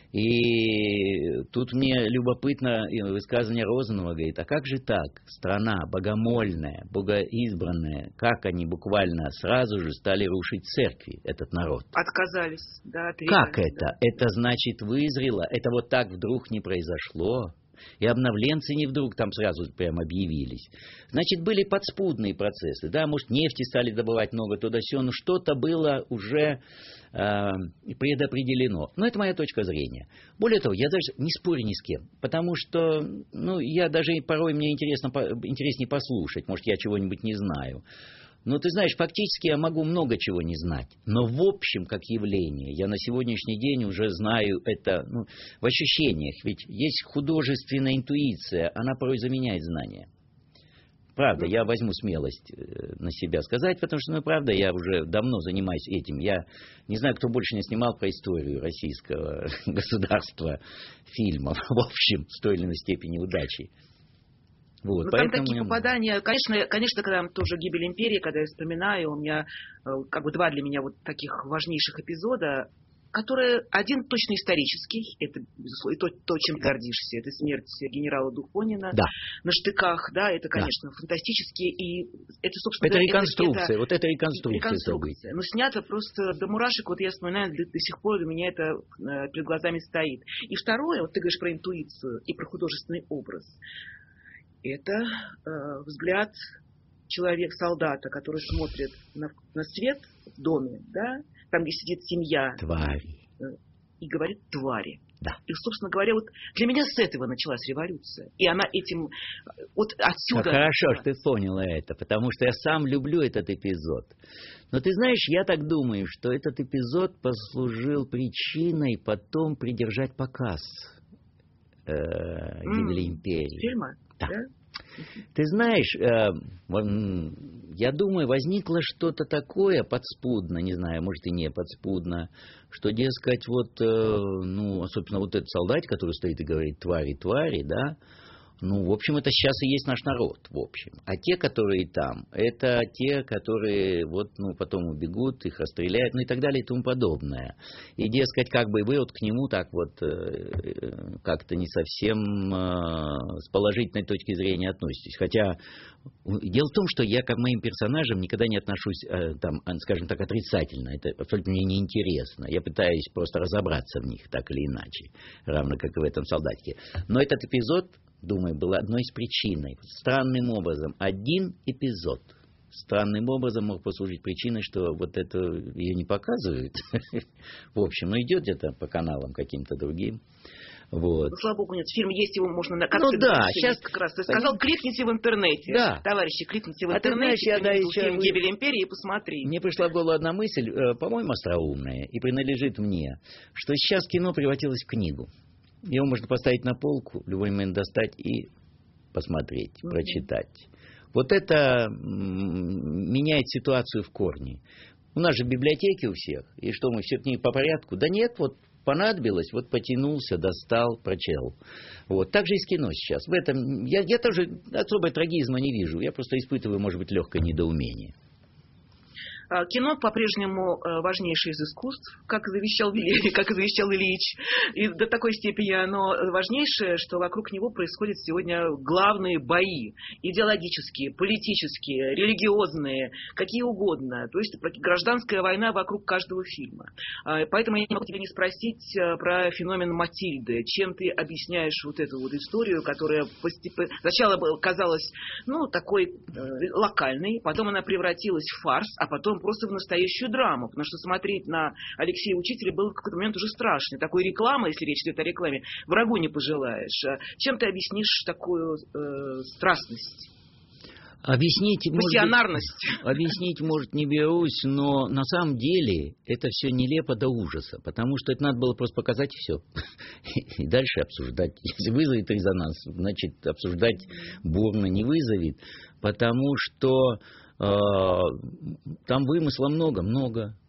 Speaker 3: И тут мне любопытно высказывание Розанова, говорит, а как же так? Страна богомольная, богоизбранная, как они буквально сразу же стали рушить церкви, этот народ?
Speaker 2: Отказались, да.
Speaker 3: Как это? Да. Это значит вызрело? Это вот так вдруг не произошло? И обновленцы не вдруг там сразу прям объявились. Значит, были подспудные процессы. Да, может, нефти стали добывать много туда-сё, но что-то было уже э, предопределено. Но это моя точка зрения. Более того, я даже не спорю ни с кем. Потому что, ну, я даже порой мне интересно, интереснее послушать. Может, я чего-нибудь не знаю. Но ты знаешь, фактически я могу много чего не знать. Но в общем, как явление, я на сегодняшний день уже знаю это ну, в ощущениях. Ведь есть художественная интуиция, она порой заменяет знания. Правда, я возьму смелость на себя сказать, потому что, ну, правда, я уже давно занимаюсь этим. Я не знаю, кто больше не снимал про историю российского государства фильмов, в общем, с той или иной степени удачи. Вот,
Speaker 2: ну,
Speaker 3: поэтому...
Speaker 2: Там такие попадания, конечно, конечно, когда тоже «Гибель империи», когда я вспоминаю, у меня как бы два для меня вот таких важнейших эпизода, которые, один точно исторический, это, безусловно, и то, то, чем гордишься, это смерть генерала Духонина
Speaker 3: да.
Speaker 2: на Штыках, да, это, конечно, да. фантастически, и это, собственно...
Speaker 3: Это реконструкция,
Speaker 2: это,
Speaker 3: вот это реконструкция.
Speaker 2: Реконструкция, но снято просто до мурашек, вот я вспоминаю, до, до сих пор у меня это э, перед глазами стоит. И второе, вот ты говоришь про интуицию и про художественный образ. Это э, взгляд человека-солдата, который смотрит на, на свет в доме, да, там, где сидит семья.
Speaker 3: Твари.
Speaker 2: Э, и говорит «твари».
Speaker 3: Да.
Speaker 2: И, собственно говоря, вот для меня с этого началась революция. И она этим... Вот отсюда...
Speaker 3: А хорошо, что ты поняла это, потому что я сам люблю этот эпизод. Но ты знаешь, я так думаю, что этот эпизод послужил причиной потом придержать показ э, «Гибели империи».
Speaker 2: Фильма?
Speaker 3: Да.
Speaker 2: Да?
Speaker 3: Ты знаешь, э, я думаю, возникло что-то такое подспудно, не знаю, может и не подспудно, что, дескать, вот, э, ну, собственно, вот этот солдат, который стоит и говорит «твари, твари», да, ну, в общем, это сейчас и есть наш народ, в общем. А те, которые там, это те, которые вот, ну, потом убегут, их расстреляют, ну и так далее и тому подобное. И, дескать, как бы вы вот к нему так вот э, как-то не совсем э, с положительной точки зрения относитесь. Хотя дело в том, что я к моим персонажам никогда не отношусь, э, там, скажем так, отрицательно. Это абсолютно мне неинтересно. Я пытаюсь просто разобраться в них так или иначе, равно как и в этом солдатике. Но этот эпизод, думаю, был одной из причин. Странным образом, один эпизод странным образом мог послужить причиной, что вот это ее не показывают. В общем, ну идет где-то по каналам каким-то другим. Вот.
Speaker 2: Ну, слава богу, нет. Фильм есть, его можно... Как
Speaker 3: ну да, сейчас...
Speaker 2: Как раз ты сказал, кликните в интернете.
Speaker 3: Да.
Speaker 2: Товарищи, кликните в
Speaker 3: а
Speaker 2: интернете,
Speaker 3: ты знаешь, я, да, еще...
Speaker 2: фильм «Гибель империи» и посмотри.
Speaker 3: Мне пришла в голову одна мысль, по-моему, остроумная, и принадлежит мне, что сейчас кино превратилось в книгу. Его можно поставить на полку, в любой момент достать и посмотреть, mm-hmm. прочитать. Вот это меняет ситуацию в корне. У нас же библиотеки у всех, и что, мы все книги по порядку? Да нет, вот понадобилось, вот потянулся, достал, прочел. Вот. Так же и с кино сейчас. В этом я, я тоже особой трагизма не вижу, я просто испытываю, может быть, легкое недоумение.
Speaker 2: Кино по-прежнему важнейшее из искусств, как завещал, как завещал Ильич. И до такой степени оно важнейшее, что вокруг него происходят сегодня главные бои. Идеологические, политические, религиозные, какие угодно. То есть гражданская война вокруг каждого фильма. Поэтому я не могу тебя не спросить про феномен Матильды. Чем ты объясняешь вот эту вот историю, которая постепенно... Сначала казалась, ну, такой локальной, потом она превратилась в фарс, а потом просто в настоящую драму, потому что смотреть на Алексея Учителя было в какой-то момент уже страшно. Такой рекламы, если речь идет о рекламе, врагу не пожелаешь. Чем ты объяснишь такую э, страстность?
Speaker 3: Объяснить,
Speaker 2: пассионарность.
Speaker 3: Может, объяснить, может, не берусь, но на самом деле это все нелепо до ужаса, потому что это надо было просто показать и все. И дальше обсуждать. Если вызовет резонанс, значит, обсуждать бурно не вызовет, потому что там вымысла много, много.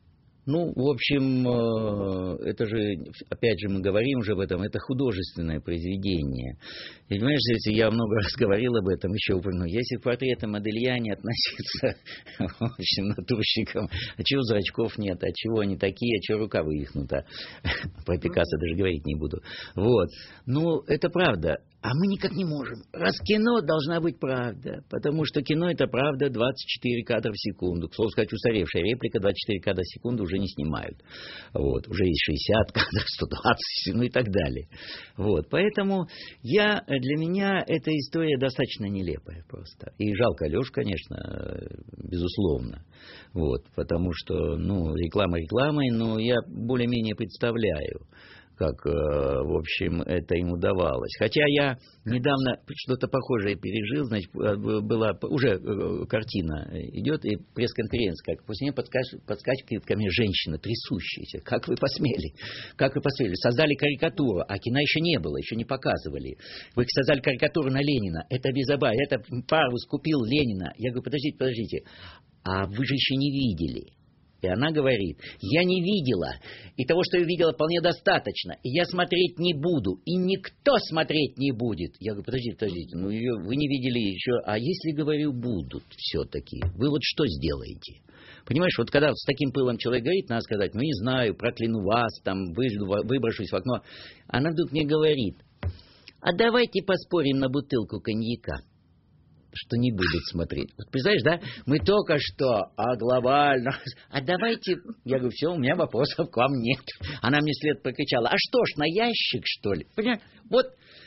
Speaker 3: Ну, в общем, это же, опять же, мы говорим уже об этом, это художественное произведение. И, понимаешь, если я много раз говорил об этом, еще упомяну, если к портретам Модельяне относиться, в общем, натурщикам, а чего зрачков нет, а чего они такие, а чего рука вывихнута. Про Пикассо даже говорить не буду. Вот. Ну, это правда. А мы никак не можем. Раз кино, должна быть правда. Потому что кино — это правда двадцать четыре кадра в секунду. К слову сказать, устаревшая реплика, двадцать четыре кадра в секунду уже не снимают. Вот. Уже есть шестьдесят кадров, сто двадцать, ну и так далее. Вот. Поэтому я, для меня эта история достаточно нелепая просто. И жалко Алешу, конечно, безусловно. Вот. Потому что, ну, реклама рекламой, но я более-менее представляю, как, в общем, это им удавалось. Хотя я недавно что-то похожее пережил, значит, была уже картина идет, и пресс-конференция, как после нее подскачивает, подскачивает ко мне женщина, трясущаяся. Как вы посмели? Как вы посмели? Создали карикатуру, а кино еще не было, еще не показывали. Вы создали карикатуру на Ленина. Это безобразие. Это Парвус купил Ленина. Я говорю, подождите, подождите. А вы же еще не видели. И она говорит, я не видела, и того, что я видела, вполне достаточно, и я смотреть не буду, и никто смотреть не будет. Я говорю, подождите, подождите, ну ее, вы не видели еще, а если, говорю, будут все-таки, вы вот что сделаете? Понимаешь, вот когда с таким пылом человек говорит, надо сказать, ну не знаю, прокляну вас, там, выжду, выброшусь в окно. Она вдруг мне говорит, а давайте поспорим на бутылку коньяка, что не будут смотреть. Вот, представляешь, да? Мы только что, а глобально... А давайте... Я говорю, все, у меня вопросов к вам нет. Она мне вслед прокричала, а что ж, на ящик, что ли? Понимаешь? Вот...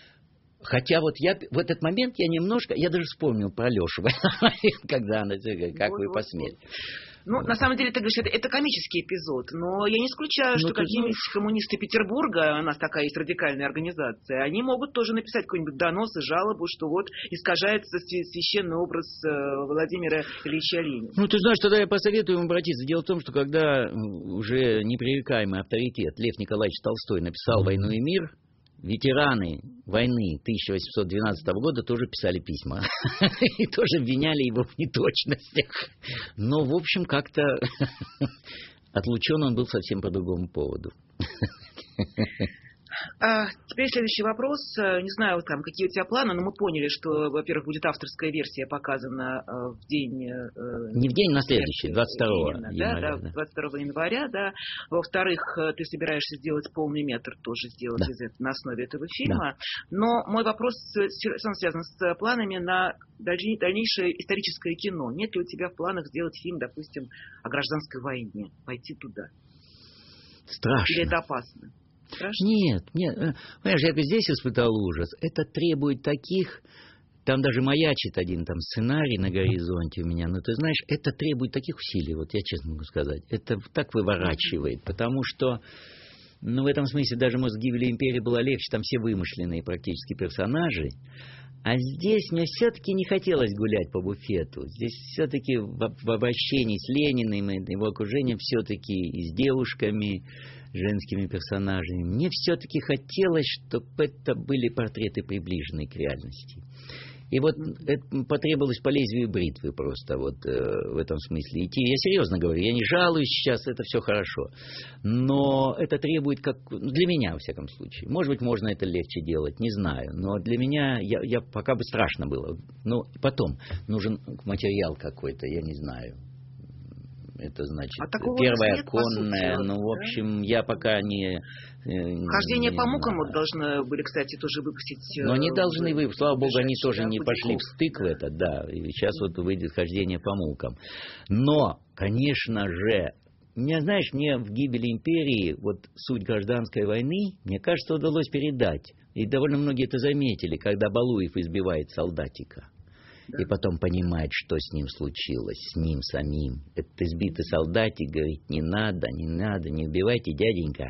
Speaker 3: Хотя вот я в этот момент я немножко... Я даже вспомнил про Лешу, когда она... Как вы посмели.
Speaker 2: Ну, на самом деле, ты говоришь, это, это комический эпизод, но я не исключаю, что ну, какие-нибудь знаешь... коммунисты Петербурга, у нас такая есть радикальная организация, они могут тоже написать какой-нибудь донос и жалобу, что вот искажается священный образ Владимира Ильича Ленина.
Speaker 3: Ну, ты знаешь, тогда я посоветую им обратиться. Дело в том, что когда уже непререкаемый авторитет Лев Николаевич Толстой написал «Войну и мир», ветераны войны тысяча восемьсот двенадцатого года тоже писали письма. И тоже обвиняли его в неточностях. Но, в общем, как-то отлучен он был совсем по другому поводу.
Speaker 2: А теперь следующий вопрос. Не знаю, там, какие у тебя планы, но мы поняли, что, во-первых, будет авторская версия показана в день...
Speaker 3: Не в день, на следующий, двадцать второго января.
Speaker 2: Да, двадцать второго января, да. Во-вторых, ты собираешься сделать полный метр, тоже сделать да. из этого, на основе этого фильма. Да. Но мой вопрос сам связан с планами на дальнейшее историческое кино. Нет ли у тебя в планах сделать фильм, допустим, о гражданской войне, пойти туда?
Speaker 3: Страшно.
Speaker 2: Или это опасно? Страшно?
Speaker 3: Нет, нет. Понимаешь, я здесь испытал ужас. Это требует таких... Там даже маячит один там сценарий на горизонте у меня. Но ты знаешь, это требует таких усилий, вот я честно могу сказать. Это так выворачивает, потому что... Ну, в этом смысле даже, может, «Гибель империи» была легче. Там все вымышленные практически персонажи. А здесь мне все-таки не хотелось гулять по буфету. Здесь все-таки в, в обращении с Лениным и его окружением все-таки и с девушками, женскими персонажами. Мне все-таки хотелось, чтобы это были портреты, приближенные к реальности. И вот это потребовалось по лезвию бритвы просто вот э, в этом смысле идти. Я серьезно говорю, я не жалуюсь сейчас, это все хорошо. Но это требует, как для меня, во всяком случае. Может быть, можно это легче делать, не знаю. Но для меня, я, я пока бы страшно было. Но потом нужен материал какой-то, я не знаю. Это значит, а первая конная, ну, в общем, да? Я пока не...
Speaker 2: Хождение не, по мукам вот должны были, кстати, тоже выпустить.
Speaker 3: Но они должны выпустить, слава богу, они тоже не пошли в стык в это, да, и сейчас вот выйдет «Хождение по мукам». Но, конечно же, мне, знаешь, мне в «Гибели империи» вот суть гражданской войны, мне кажется, удалось передать. И довольно многие это заметили, когда Балуев избивает солдатика. Да. И потом понимает, что с ним случилось, с ним самим. Этот избитый солдатик говорит, не надо, не надо, не убивайте, дяденька.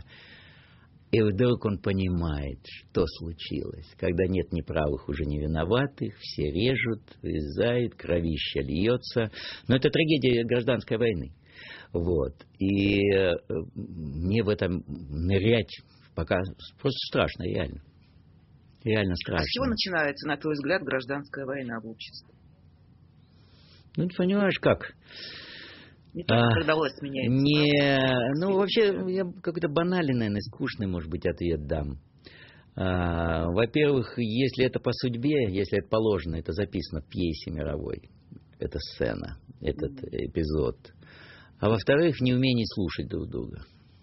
Speaker 3: И вдруг он понимает, что случилось. Когда нет ни правых, уже не виноватых, все режут, вырезают, кровища льется. Но это трагедия гражданской войны. Вот. И э, мне в этом нырять пока просто страшно, реально. Реально страшно.
Speaker 2: А с чего начинается, на твой взгляд, гражданская война в обществе?
Speaker 3: Ну, ты понимаешь, как?
Speaker 2: Не только, а, когда власть меняется.
Speaker 3: Не, ну, вообще, я какой-то банальный, наверное, скучный, может быть, ответ дам. А, во-первых, если это по судьбе, если это положено, это записано в пьесе мировой. Это сцена, этот mm-hmm. эпизод. А во-вторых, неумение слушать друг друга.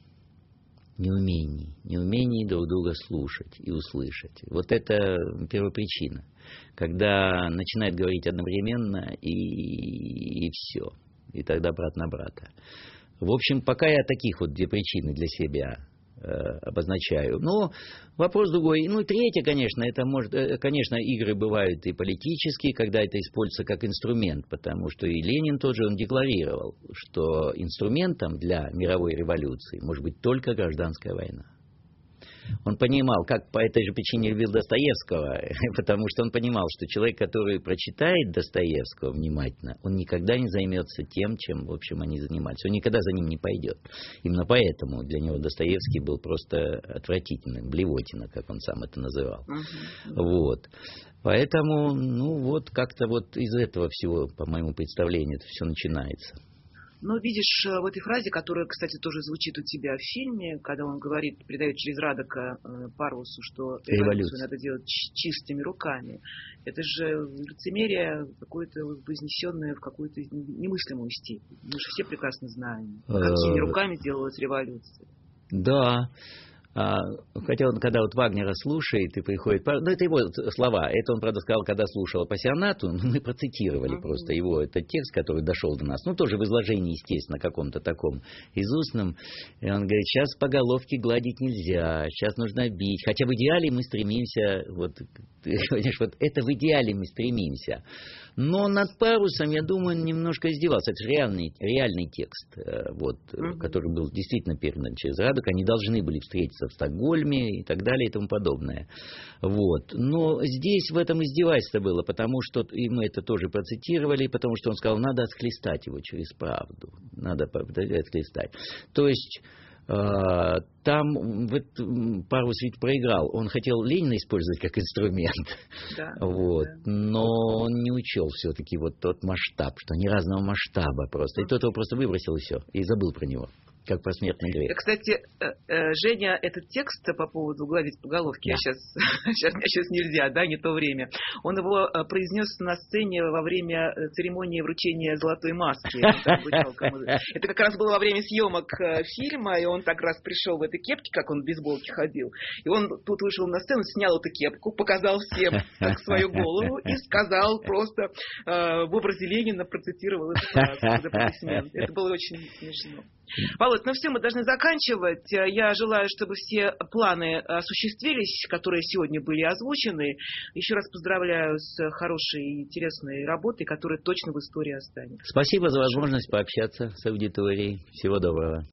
Speaker 3: Неумение. Неумение друг друга слушать и услышать. Вот это первопричина. Когда начинает говорить одновременно и, и все. И тогда брат на брата. В общем, пока я таких вот две причины для себя э, обозначаю. Но вопрос другой. Ну, и третье, конечно, это может, э, конечно, игры бывают и политические, когда это используется как инструмент, потому что и Ленин тоже, он декларировал, что инструментом для мировой революции может быть только гражданская война. Он понимал, как по этой же причине любил Достоевского, потому что он понимал, что человек, который прочитает Достоевского внимательно, он никогда не займется тем, чем, в общем, они занимались. Он никогда за ним не пойдет. Именно поэтому для него Достоевский был просто отвратительным, блевотина, как он сам это называл. Uh-huh. Вот. Поэтому, ну вот, как-то вот из этого всего, по моему представлению, это все начинается.
Speaker 2: Но видишь, в этой фразе, которая, кстати, тоже звучит у тебя в фильме, когда он говорит, передает через Радока Парусу, что революцию надо делать чистыми руками, это же лицемерие какое-то вознесенное в какую-то немыслимую степень. Мы же все прекрасно знаем, какими руками делалась революция.
Speaker 3: Да. А, хотя он, когда вот Вагнера слушает и приходит... Ну, это его слова. Это он, правда, сказал, когда слушал «Апассионату». Ну, мы процитировали uh-huh. просто его, этот текст, который дошел до нас. Ну, тоже в изложении, естественно, каком-то таком изустном. И он говорит, сейчас по головке гладить нельзя, сейчас нужно бить. Хотя в идеале мы стремимся... Вот, ты говоришь, вот это в идеале мы стремимся. Но над Парусом, я думаю, он немножко издевался. Это же реальный, реальный текст, вот, uh-huh. который был действительно передан через Радока. Они должны были встретиться в Стокгольме и так далее и тому подобное. Вот. Но здесь в этом издевательство было, потому что, и мы это тоже процитировали, потому что он сказал, надо отхлестать его через правду. Надо отхлестать. То есть... Uh, там вот, Парус ведь проиграл. Он хотел Ленина использовать как инструмент. Да, вот. Да. Но он не учел все-таки вот тот масштаб, что они разного масштаба просто. И тот его просто выбросил и все. И забыл про него. Как про смертный грех.
Speaker 2: Кстати, Женя, этот текст по поводу гладить по головке, да. сейчас, сейчас, сейчас нельзя, да, не то время. Он его произнес на сцене во время церемонии вручения золотой маски. Это как раз было во время съемок фильма, и он так раз пришел в этой кепке, как он в бейсболке ходил. И он тут вышел на сцену, снял эту кепку, показал всем так, свою голову и сказал просто в образе Ленина, процитировал эту фразу. Это было очень смешно. Володь, ну все, мы должны заканчивать. Я желаю, чтобы все планы осуществились, которые сегодня были озвучены. Еще раз поздравляю с хорошей и интересной работой, которая точно в истории останется.
Speaker 3: Спасибо за возможность пообщаться с аудиторией. Всего доброго.